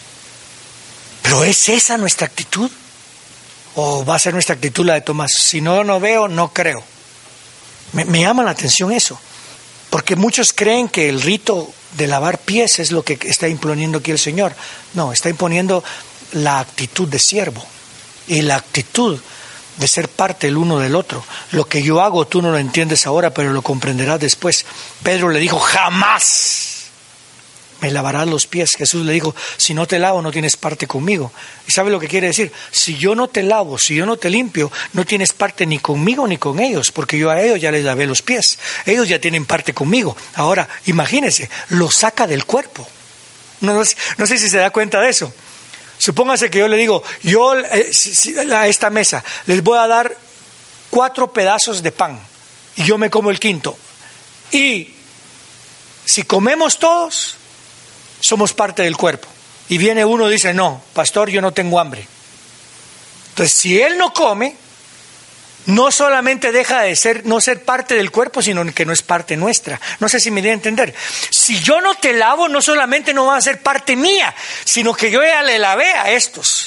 ¿Pero es esa nuestra actitud? ¿O va a ser nuestra actitud la de Tomás? Si no, no veo, no creo. Me, me llama la atención eso, porque muchos creen que el rito de lavar pies es lo que está imponiendo aquí el Señor. No, está imponiendo la actitud de siervo y la actitud de ser parte el uno del otro. Lo que yo hago tú no lo entiendes ahora, pero lo comprenderás después. Pedro le dijo, jamás me lavarás los pies. Jesús le dijo, si no te lavo no tienes parte conmigo. ¿Y sabe lo que quiere decir? Si yo no te lavo, si yo no te limpio, no tienes parte ni conmigo ni con ellos, porque yo a ellos ya les lavé los pies. Ellos ya tienen parte conmigo. Ahora, imagínense, lo saca del cuerpo. No, no, no sé si se da cuenta de eso. Supóngase que yo le digo, yo eh, si, si, a esta mesa les voy a dar cuatro pedazos de pan y yo me como el quinto. Y si comemos todos, somos parte del cuerpo. Y viene uno y dice, no, pastor, yo no tengo hambre. Entonces, si él no come, no solamente deja de ser, no ser parte del cuerpo, sino que no es parte nuestra. No sé si me di a entender. Si yo no te lavo, no solamente no va a ser parte mía, sino que yo ya le lavé a estos.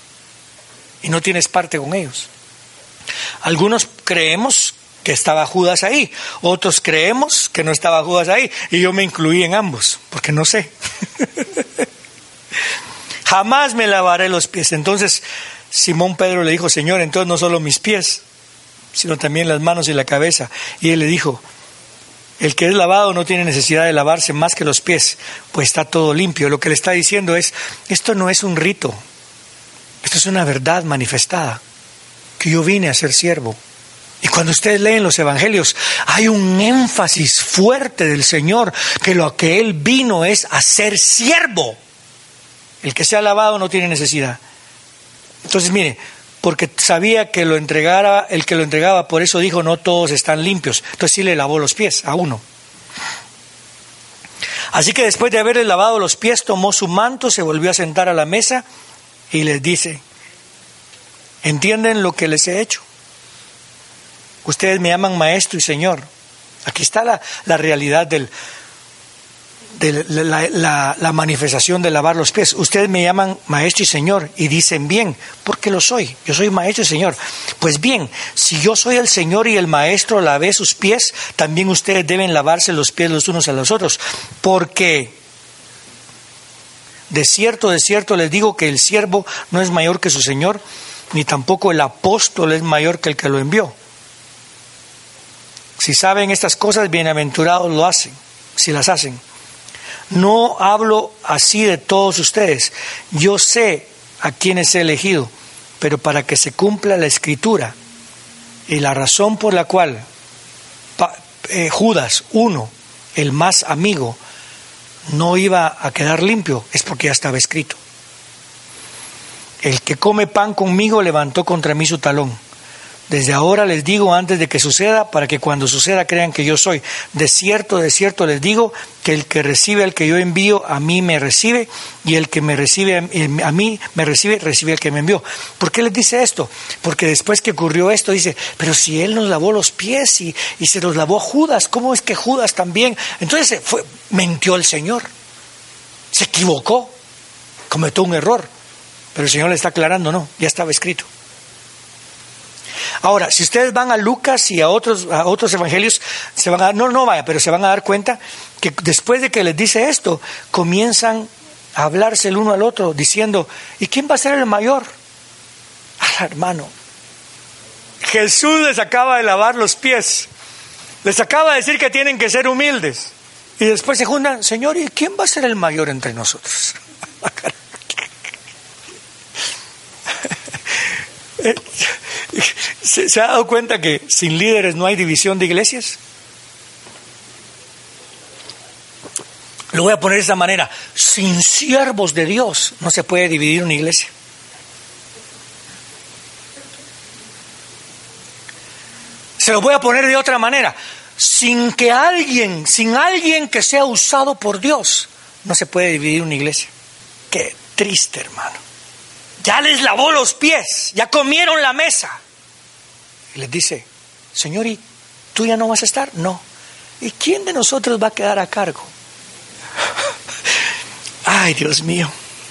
Y no tienes parte con ellos. Algunos creemos que estaba Judas ahí, otros creemos que no estaba Judas ahí, y yo me incluí en ambos, porque no sé. Jamás me lavaré los pies. Entonces Simón Pedro le dijo, Señor, entonces no solo mis pies, sino también las manos y la cabeza. Y él le dijo, el que es lavado no tiene necesidad de lavarse más que los pies, pues está todo limpio. Lo que le está diciendo es, esto no es un rito, esto es una verdad manifestada, que yo vine a ser siervo. Y cuando ustedes leen los evangelios, hay un énfasis fuerte del Señor, que lo que Él vino es a ser siervo. El que se ha lavado no tiene necesidad. Entonces, mire, porque sabía que lo entregara, el que lo entregaba, por eso dijo, no todos están limpios. Entonces sí le lavó los pies a uno. Así que después de haberle lavado los pies, tomó su manto, se volvió a sentar a la mesa y les dice, ¿entienden lo que les he hecho? Ustedes me llaman maestro y señor. Aquí está la, la realidad del, de la, la, la manifestación de lavar los pies. Ustedes me llaman maestro y señor y dicen bien, porque lo soy. Yo soy maestro y señor. Pues bien, si yo soy el señor y el maestro lavé sus pies, también ustedes deben lavarse los pies los unos a los otros. Porque de cierto, de cierto les digo que el siervo no es mayor que su señor, ni tampoco el apóstol es mayor que el que lo envió. Si saben estas cosas, bienaventurados lo hacen, si las hacen. No hablo así de todos ustedes. Yo sé a quienes he elegido, pero para que se cumpla la Escritura y la razón por la cual eh, Judas, uno, el más amigo, no iba a quedar limpio, es porque ya estaba escrito. El que come pan conmigo levantó contra mí su talón. Desde ahora les digo antes de que suceda, para que cuando suceda crean que yo soy. De cierto, de cierto les digo que el que recibe al que yo envío, a mí me recibe, y el que me recibe a mí me recibe, recibe al que me envió. ¿Por qué les dice esto? Porque después que ocurrió esto, dice, pero si él nos lavó los pies y, y se los lavó Judas, ¿cómo es que Judas también? Entonces fue, mintió el Señor, se equivocó, cometió un error, pero el Señor le está aclarando, no, ya estaba escrito. Ahora, si ustedes van a Lucas y a otros, a otros evangelios, se van a, no, no vaya, pero se van a dar cuenta que después de que les dice esto, comienzan a hablarse el uno al otro, diciendo, ¿y quién va a ser el mayor? Ah, hermano, Jesús les acaba de lavar los pies, les acaba de decir que tienen que ser humildes, y después se juntan, Señor, ¿y quién va a ser el mayor entre nosotros? ¿Se, ¿Se ha dado cuenta que sin líderes no hay división de iglesias? Lo voy a poner de esta manera. Sin siervos de Dios no se puede dividir una iglesia. Se lo voy a poner de otra manera. Sin que alguien, sin alguien que sea usado por Dios, no se puede dividir una iglesia. Qué triste, hermano. Ya les lavó los pies, ya comieron la mesa. Y les dice, Señor, ¿y tú ya no vas a estar? No. ¿Y quién de nosotros va a quedar a cargo? Ay, Dios mío.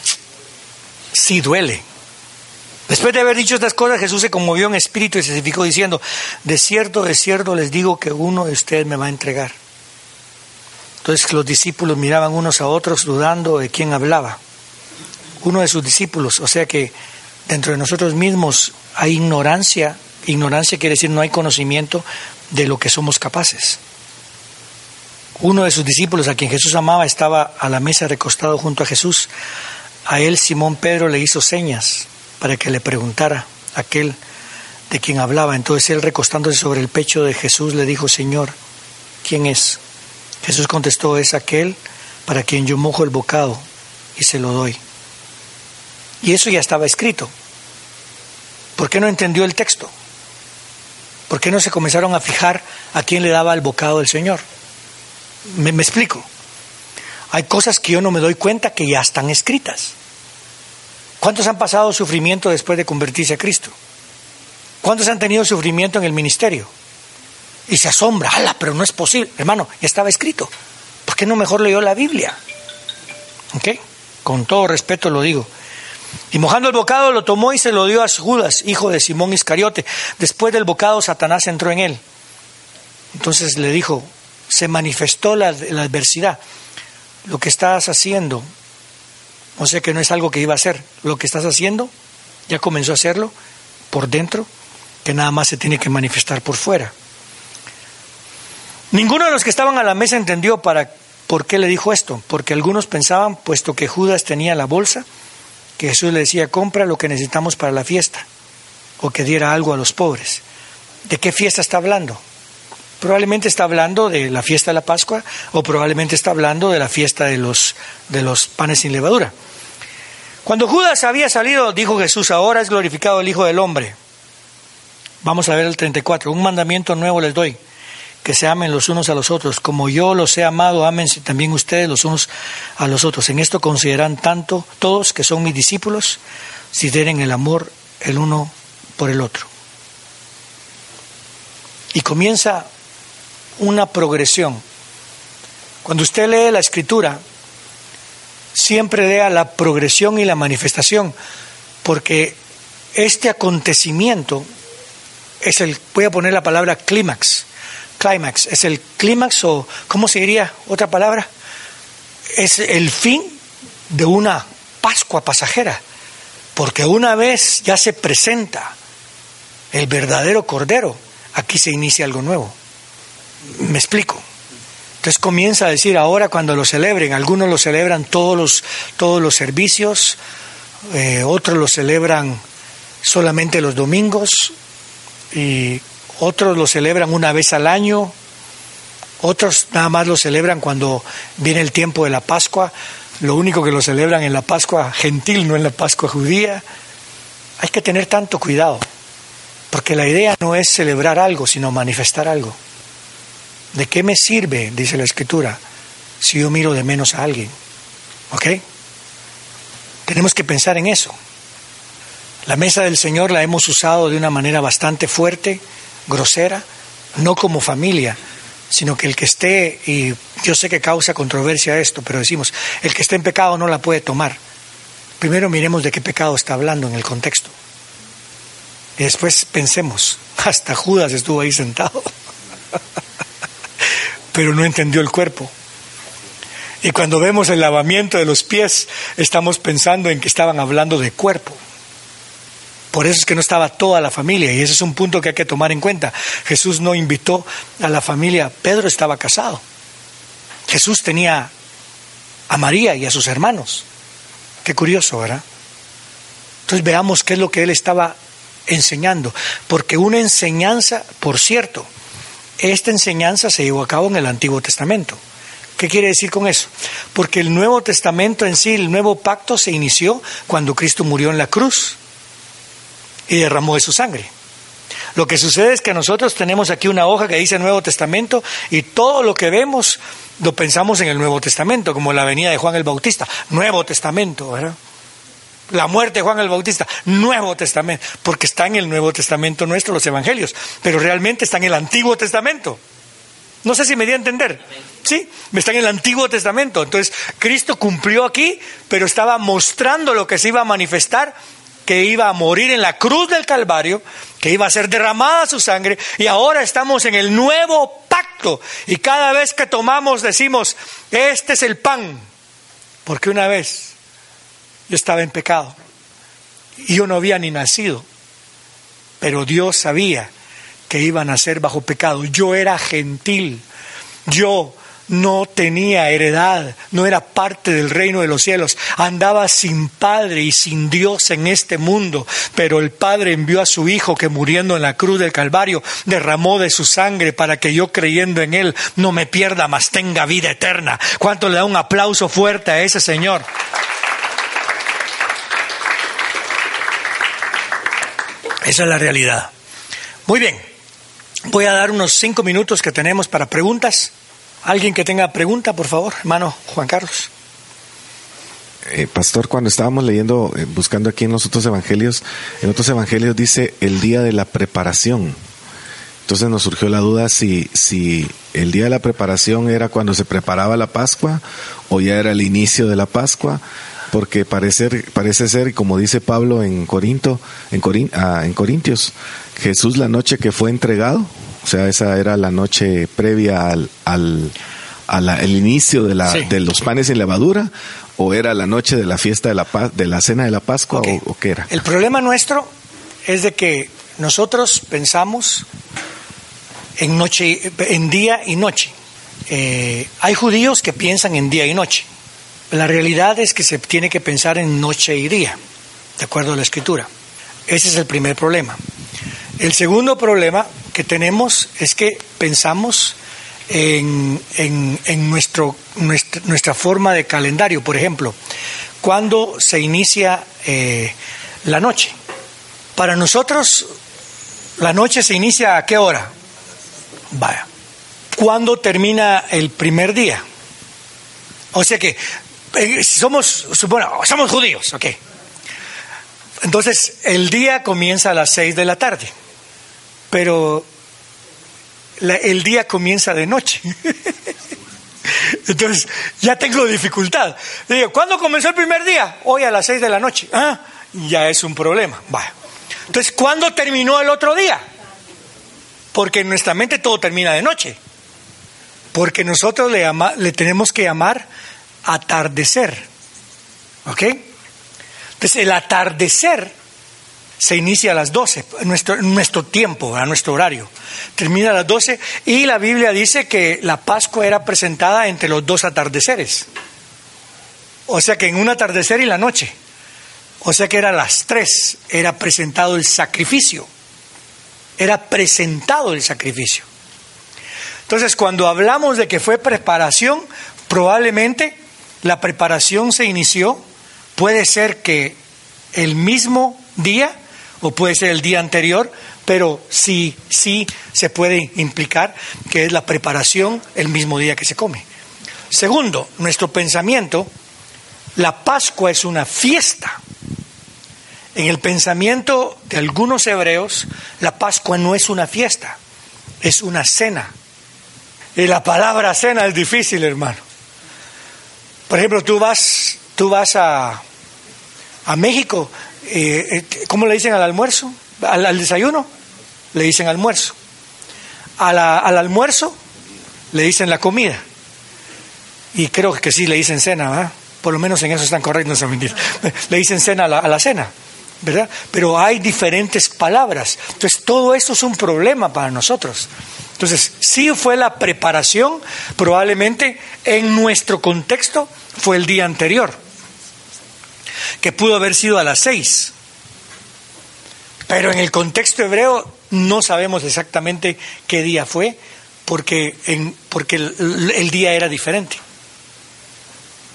Sí duele. Después de haber dicho estas cosas, Jesús se conmovió en espíritu y se testificó diciendo, de cierto, de cierto les digo que uno de ustedes me va a entregar. Entonces los discípulos miraban unos a otros dudando de quién hablaba. Uno de sus discípulos, o sea que dentro de nosotros mismos hay ignorancia. Ignorancia quiere decir no hay conocimiento de lo que somos capaces. Uno de sus discípulos, a quien Jesús amaba, estaba a la mesa recostado junto a Jesús. A él Simón Pedro le hizo señas para que le preguntara a aquel de quien hablaba. Entonces él, recostándose sobre el pecho de Jesús, le dijo, Señor, ¿quién es? Jesús contestó, es aquel para quien yo mojo el bocado y se lo doy. Y eso ya estaba escrito. ¿Por qué no entendió el texto? ¿Por qué no se comenzaron a fijar a quién le daba el bocado del Señor? Me, me explico. Hay cosas que yo no me doy cuenta que ya están escritas. ¿Cuántos han pasado sufrimiento después de convertirse a Cristo? ¿Cuántos han tenido sufrimiento en el ministerio? Y se asombra, ¡ala! Pero no es posible. Hermano, ya estaba escrito. ¿Por qué no mejor leyó la Biblia? ¿Ok? Con todo respeto lo digo. Y mojando el bocado lo tomó y se lo dio a Judas, hijo de Simón Iscariote. Después del bocado Satanás entró en él. Entonces le dijo, se manifestó la, la adversidad. Lo que estás haciendo, o sea que no es algo que iba a hacer, lo que estás haciendo, ya comenzó a hacerlo por dentro, que nada más se tiene que manifestar por fuera. Ninguno de los que estaban a la mesa entendió para, por qué le dijo esto, porque algunos pensaban, puesto que Judas tenía la bolsa, que Jesús le decía, compra lo que necesitamos para la fiesta, o que diera algo a los pobres. ¿De qué fiesta está hablando? Probablemente está hablando de la fiesta de la Pascua, o probablemente está hablando de la fiesta de los, de los panes sin levadura. Cuando Judas había salido, dijo Jesús, ahora es glorificado el Hijo del Hombre. Vamos a ver el treinta y cuatro. Un mandamiento nuevo les doy, que se amen los unos a los otros. Como yo los he amado, ámense también ustedes los unos a los otros. En esto consideran tanto todos que son mis discípulos, si tienen el amor el uno por el otro. Y comienza una progresión. Cuando usted lee la Escritura, siempre lea la progresión y la manifestación, porque este acontecimiento es el, voy a poner la palabra clímax, clímax, es el clímax, o ¿cómo se diría otra palabra? Es el fin de una Pascua pasajera, porque una vez ya se presenta el verdadero Cordero, aquí se inicia algo nuevo. ¿Me explico? Entonces comienza a decir, ahora cuando lo celebren, algunos lo celebran todos los, todos los servicios, eh, otros lo celebran solamente los domingos, y otros lo celebran una vez al año, otros nada más lo celebran cuando viene el tiempo de la Pascua, lo único que lo celebran en la Pascua gentil, no en la Pascua judía. Hay que tener tanto cuidado, porque la idea no es celebrar algo, sino manifestar algo. ¿De qué me sirve, dice la Escritura, si yo miro de menos a alguien? ¿Ok? Tenemos que pensar en eso. La mesa del Señor la hemos usado de una manera bastante fuerte, grosera, no como familia, sino que el que esté, y yo sé que causa controversia esto, pero decimos, el que esté en pecado no la puede tomar. Primero miremos de qué pecado está hablando en el contexto. Y después pensemos, hasta Judas estuvo ahí sentado, pero no entendió el cuerpo. Y cuando vemos el lavamiento de los pies, estamos pensando en que estaban hablando de cuerpo. Por eso es que no estaba toda la familia, y ese es un punto que hay que tomar en cuenta. Jesús no invitó a la familia. Pedro estaba casado. Jesús tenía a María y a sus hermanos. Qué curioso, ¿verdad? Entonces veamos qué es lo que él estaba enseñando. Porque una enseñanza, por cierto, esta enseñanza se llevó a cabo en el Antiguo Testamento. ¿Qué quiere decir con eso? Porque el Nuevo Testamento en sí, el nuevo pacto se inició cuando Cristo murió en la cruz y derramó de su sangre. Lo que sucede es que nosotros tenemos aquí una hoja que dice Nuevo Testamento y todo lo que vemos lo pensamos en el Nuevo Testamento, como la venida de Juan el Bautista, Nuevo Testamento, ¿verdad? La muerte de Juan el Bautista, Nuevo Testamento, porque está en el Nuevo Testamento nuestro, los Evangelios, pero realmente está en el Antiguo Testamento. No sé si me di a entender. Sí, está en el Antiguo Testamento. Entonces, Cristo cumplió aquí, pero estaba mostrando lo que se iba a manifestar, que iba a morir en la cruz del Calvario, que iba a ser derramada su sangre, y ahora estamos en el nuevo pacto. Y cada vez que tomamos decimos, este es el pan, porque una vez yo estaba en pecado y yo no había ni nacido, pero Dios sabía que iba a nacer bajo pecado. Yo era gentil, yo no tenía heredad, no era parte del reino de los cielos, andaba sin padre y sin Dios en este mundo, pero el Padre envió a su Hijo que muriendo en la cruz del Calvario derramó de su sangre para que yo creyendo en Él no me pierda, mas tenga vida eterna. ¿Cuánto le da un aplauso fuerte a ese Señor? Esa es la realidad. Muy bien, voy a dar unos cinco minutos que tenemos para preguntas. ¿Alguien que tenga pregunta, por favor? Hermano Juan Carlos. Eh, pastor, cuando estábamos leyendo, eh, buscando aquí en los otros evangelios, en otros evangelios dice el día de la preparación. Entonces nos surgió la duda si, si el día de la preparación era cuando se preparaba la Pascua o ya era el inicio de la Pascua, porque parece, parece ser, como dice Pablo en Corinto, en, Corin, ah, en Corintios, Jesús la noche que fue entregado, o sea, esa era la noche previa al, al, al el inicio de, la, sí. de los panes sin levadura, o era la noche de la fiesta de la, de la cena de la Pascua, okay. o, o qué era. El problema nuestro es de que nosotros pensamos en noche, en día y noche. Eh, hay judíos que piensan en día y noche. La realidad es que se tiene que pensar en noche y día, de acuerdo a la Escritura. Ese es el primer problema. El segundo problema que tenemos es que pensamos en, en, en nuestro, nuestra, nuestra forma de calendario. Por ejemplo, cuando se inicia eh, la noche. Para nosotros, la noche se inicia ¿a qué hora? Vaya. ¿Cuándo termina el primer día? O sea que eh, somos, bueno, somos judíos, ok. Entonces, el día comienza a las seis de la tarde, pero la, el día comienza de noche. Entonces, ya tengo dificultad. Digo, ¿cuándo comenzó el primer día? Hoy a las seis de la noche. Ah, ya es un problema. Vaya. Entonces, ¿cuándo terminó el otro día? Porque en nuestra mente todo termina de noche. Porque nosotros le, llama, le tenemos que llamar atardecer. ¿Ok? Entonces, el atardecer se inicia a las doce, nuestro, nuestro tiempo, a nuestro horario. Termina a las doce y la Biblia dice que la Pascua era presentada entre los dos atardeceres. O sea que en un atardecer y la noche. O sea que era a las tres, era presentado el sacrificio. Era presentado el sacrificio. Entonces, cuando hablamos de que fue preparación, probablemente la preparación se inició, puede ser que el mismo día o puede ser el día anterior, pero sí, sí se puede implicar que es la preparación el mismo día que se come. Segundo, nuestro pensamiento, la Pascua es una fiesta. En el pensamiento de algunos hebreos, la Pascua no es una fiesta, es una cena. Y la palabra cena es difícil, hermano. Por ejemplo, tú vas, tú vas a, a México, eh, ¿cómo le dicen al almuerzo? ¿Al, al desayuno? Le dicen almuerzo. A la, al almuerzo le dicen la comida. Y creo que sí le dicen cena, ¿verdad? Por lo menos en eso están correctos, no mentira. Le dicen cena a la, a la cena, ¿verdad? Pero hay diferentes palabras. Entonces, todo esto es un problema para nosotros. Entonces, sí fue la preparación, probablemente en nuestro contexto fue el día anterior, que pudo haber sido a las seis. Pero en el contexto hebreo no sabemos exactamente qué día fue, porque, en, porque el, el día era diferente.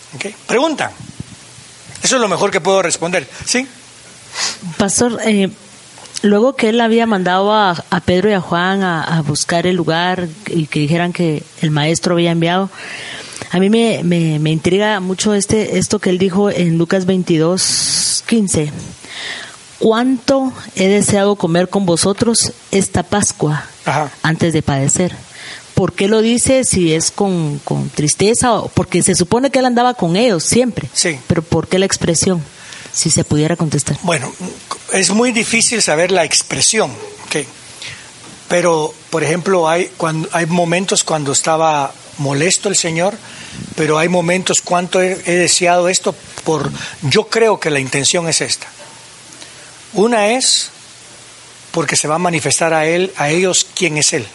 ¿Okay? Pregunta. Eso es lo mejor que puedo responder. ¿Sí? Pastor, eh, luego que él había mandado a, a Pedro y a Juan a, a buscar el lugar y que dijeran que el maestro había enviado, a mí me, me, me intriga mucho este esto que él dijo en Lucas veintidós quince. ¿Cuánto he deseado comer con vosotros esta Pascua Ajá. antes de padecer? ¿Por qué lo dice si es con, con tristeza? Porque se supone que él andaba con ellos siempre. Sí. Pero ¿por qué la expresión? Si se pudiera contestar. Bueno, es muy difícil saber la expresión. Okay. Pero, por ejemplo, hay, cuando, hay momentos cuando estaba molesto el Señor, pero hay momentos cuando he, he deseado esto por... Yo creo que la intención es esta. Una es porque se va a manifestar a él, a ellos quién es él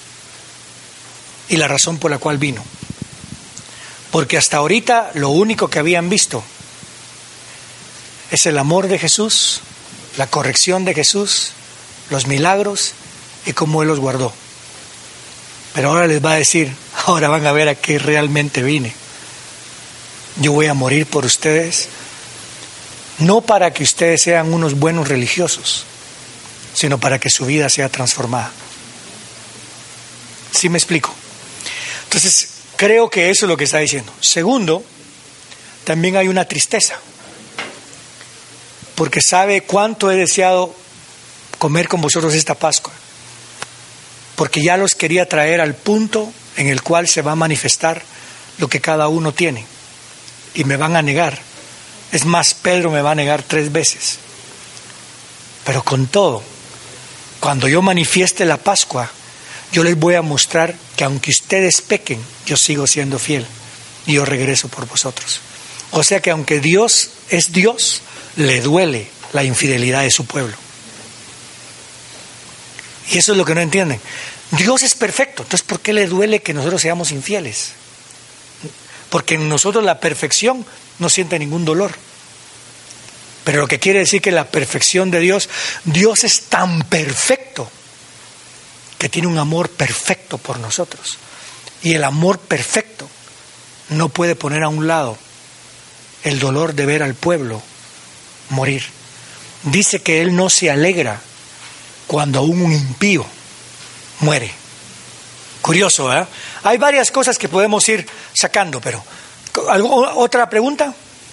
y la razón por la cual vino. Porque hasta ahorita lo único que habían visto es el amor de Jesús, la corrección de Jesús, los milagros y cómo él los guardó. Pero ahora les va a decir, ahora van a ver a qué realmente vine. Yo voy a morir por ustedes. No para que ustedes sean unos buenos religiosos, sino para que su vida sea transformada. ¿Sí me explico? Entonces, creo que eso es lo que está diciendo. Segundo, también hay una tristeza, porque sabe cuánto he deseado comer con vosotros esta Pascua, porque ya los quería traer al punto en el cual se va a manifestar lo que cada uno tiene, y me van a negar. Es más, Pedro me va a negar tres veces. Pero con todo, cuando yo manifieste la Pascua, yo les voy a mostrar que aunque ustedes pequen, yo sigo siendo fiel y yo regreso por vosotros. O sea que aunque Dios es Dios, le duele la infidelidad de su pueblo. Y eso es lo que no entienden. Dios es perfecto, entonces ¿por qué le duele que nosotros seamos infieles? Porque en nosotros la perfección no siente ningún dolor. Pero lo que quiere decir que la perfección de Dios, Dios es tan perfecto que tiene un amor perfecto por nosotros. Y el amor perfecto no puede poner a un lado el dolor de ver al pueblo morir. Dice que Él no se alegra cuando aún un impío muere. Curioso, ¿eh? Hay varias cosas que podemos ir sacando, pero ¿otra pregunta?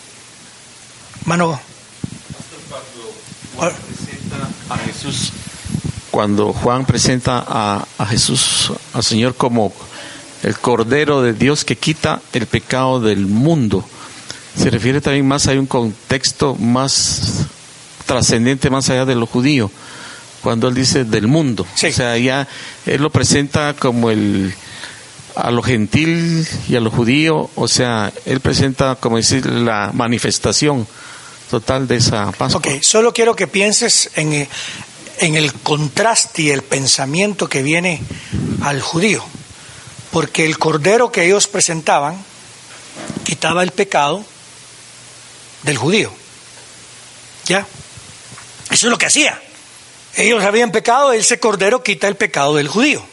Mano. Cuando Juan presenta a Jesús, cuando Juan presenta a, a Jesús, al Señor, como el Cordero de Dios que quita el pecado del mundo, se refiere también más, hay un contexto más trascendente, más allá de lo judío, cuando él dice del mundo. Sí. O sea, ya él lo presenta como el a lo gentil y a lo judío, o sea, él presenta, como decir, la manifestación total de esa Pascua. Ok, solo quiero que pienses en, en el contraste y el pensamiento que viene al judío, porque el cordero que ellos presentaban quitaba el pecado del judío. ¿Ya? Eso es lo que hacía. Ellos habían pecado, ese cordero quita el pecado del judío.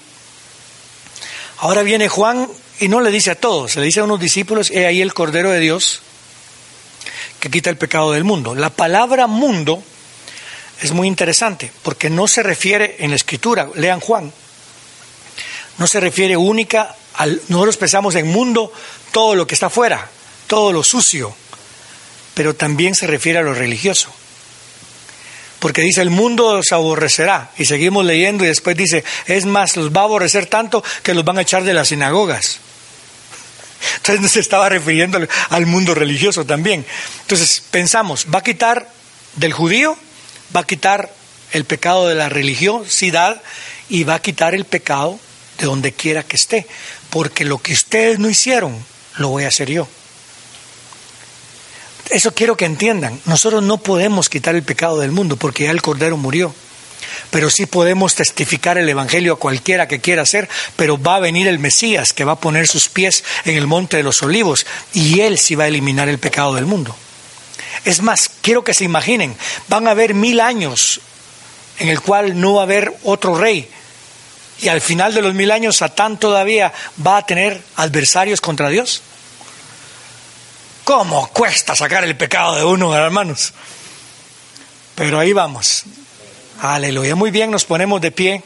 Ahora viene Juan y no le dice a todos, se le dice a unos discípulos, he ahí el Cordero de Dios que quita el pecado del mundo. La palabra mundo es muy interesante porque no se refiere en la Escritura, lean Juan, no se refiere única al, nosotros pensamos en mundo todo lo que está afuera, todo lo sucio, pero también se refiere a lo religioso. Porque dice, el mundo los aborrecerá. Y seguimos leyendo y después dice, es más, los va a aborrecer tanto que los van a echar de las sinagogas. Entonces no se estaba refiriendo al, al mundo religioso también. Entonces pensamos, va a quitar del judío, va a quitar el pecado de la religiosidad y va a quitar el pecado de donde quiera que esté. Porque lo que ustedes no hicieron, lo voy a hacer yo. Eso quiero que entiendan. Nosotros no podemos quitar el pecado del mundo porque ya el Cordero murió. Pero sí podemos testificar el Evangelio a cualquiera que quiera hacer. Pero va a venir el Mesías que va a poner sus pies en el Monte de los Olivos y Él sí va a eliminar el pecado del mundo. Es más, quiero que se imaginen, van a haber mil años en el cual no va a haber otro rey. Y al final de los mil años Satán todavía va a tener adversarios contra Dios. ¿Cómo cuesta sacar el pecado de uno, hermanos? Pero ahí vamos. Aleluya. Muy bien, nos ponemos de pie.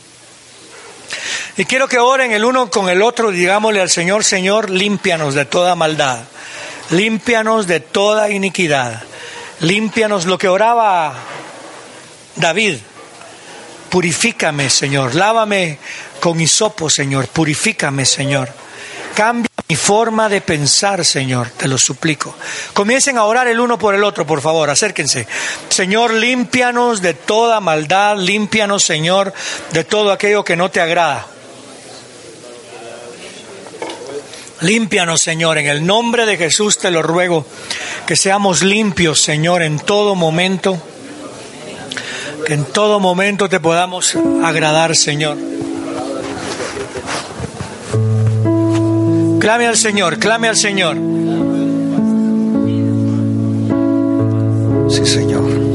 Y quiero que oren el uno con el otro, digámosle al Señor: Señor, límpianos de toda maldad, límpianos de toda iniquidad, límpianos. Lo que oraba David: purifícame, Señor, lávame con hisopo, Señor, purifícame, Señor. Cambia mi forma de pensar, Señor, te lo suplico. Comiencen a orar el uno por el otro, por favor, acérquense. Señor, límpianos de toda maldad, límpianos, Señor, de todo aquello que no te agrada. Límpianos, Señor, en el nombre de Jesús te lo ruego, que seamos limpios, Señor, en todo momento, que en todo momento te podamos agradar, Señor. Clame al Señor, clame al Señor. Sí, Señor.